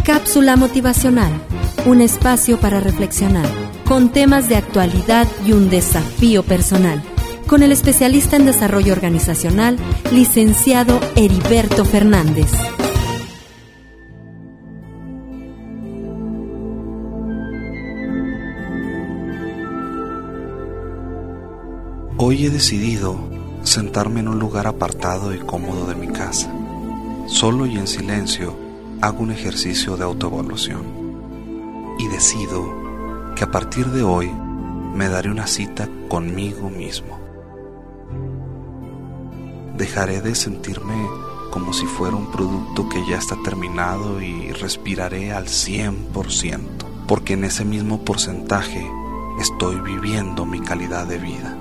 Cápsula motivacional, un espacio para reflexionar, con temas de actualidad y un desafío personal, con el especialista en desarrollo organizacional, licenciado Heriberto Fernández. Hoy he decidido sentarme en un lugar apartado y cómodo de mi casa. Solo y en silencio hago un ejercicio de autoevaluación y decido que a partir de hoy me daré una cita conmigo mismo. Dejaré de sentirme como si fuera un producto que ya está terminado y respiraré al 100%, porque en ese mismo porcentaje estoy viviendo mi calidad de vida.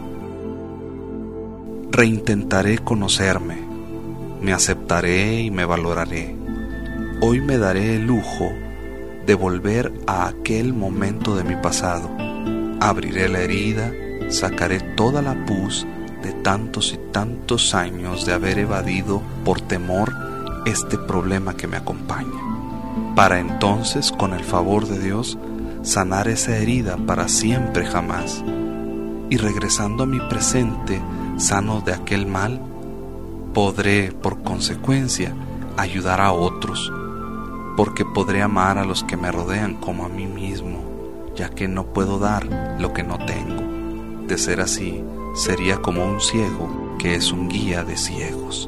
Reintentaré conocerme, me aceptaré y me valoraré. Hoy me daré el lujo de volver a aquel momento de mi pasado. Abriré la herida, sacaré toda la pus de tantos y tantos años de haber evadido por temor este problema que me acompaña, para entonces, con el favor de Dios, sanar esa herida para siempre jamás. Y regresando a mi presente, sano de aquel mal, podré, por consecuencia, ayudar a otros, porque podré amar a los que me rodean como a mí mismo, ya que no puedo dar lo que no tengo. De ser así, sería como un ciego que es un guía de ciegos.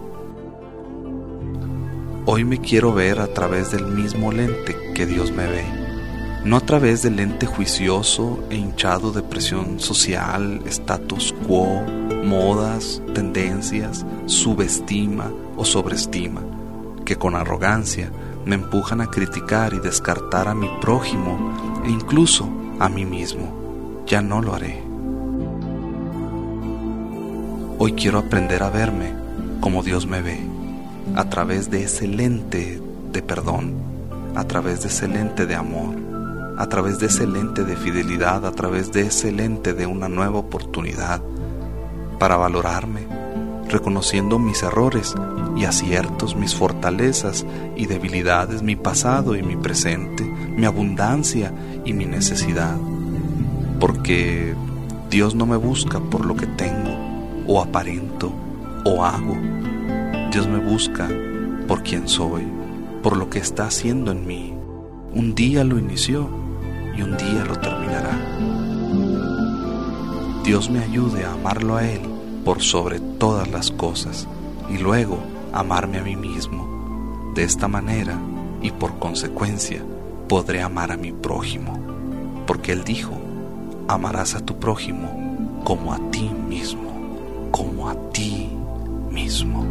Hoy me quiero ver a través del mismo lente que Dios me ve, no a través del lente juicioso e hinchado de presión social, status quo, modas, tendencias, subestima o sobreestima, que con arrogancia me empujan a criticar y descartar a mi prójimo e incluso a mí mismo. Ya no lo haré. Hoy quiero aprender a verme como Dios me ve, a través de ese lente de perdón, a través de ese lente de amor, a través de ese lente de fidelidad, a través de ese lente de una nueva oportunidad, para valorarme, reconociendo mis errores y aciertos, mis fortalezas y debilidades, mi pasado y mi presente, mi abundancia y mi necesidad. Porque Dios no me busca por lo que tengo, o aparento, o hago. Dios me busca por quien soy, por lo que está haciendo en mí. Un día lo inició y un día lo terminará. Dios me ayude a amarlo a Él por sobre todas las cosas y luego amarme a mí mismo. De esta manera y por consecuencia podré amar a mi prójimo, porque Él dijo: amarás a tu prójimo como a ti mismo, como a ti mismo.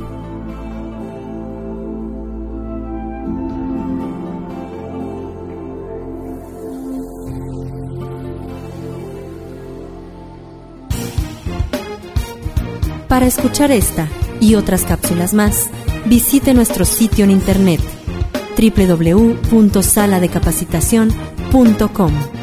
Para escuchar esta y otras cápsulas más, visite nuestro sitio en internet www.saladecapacitacion.com.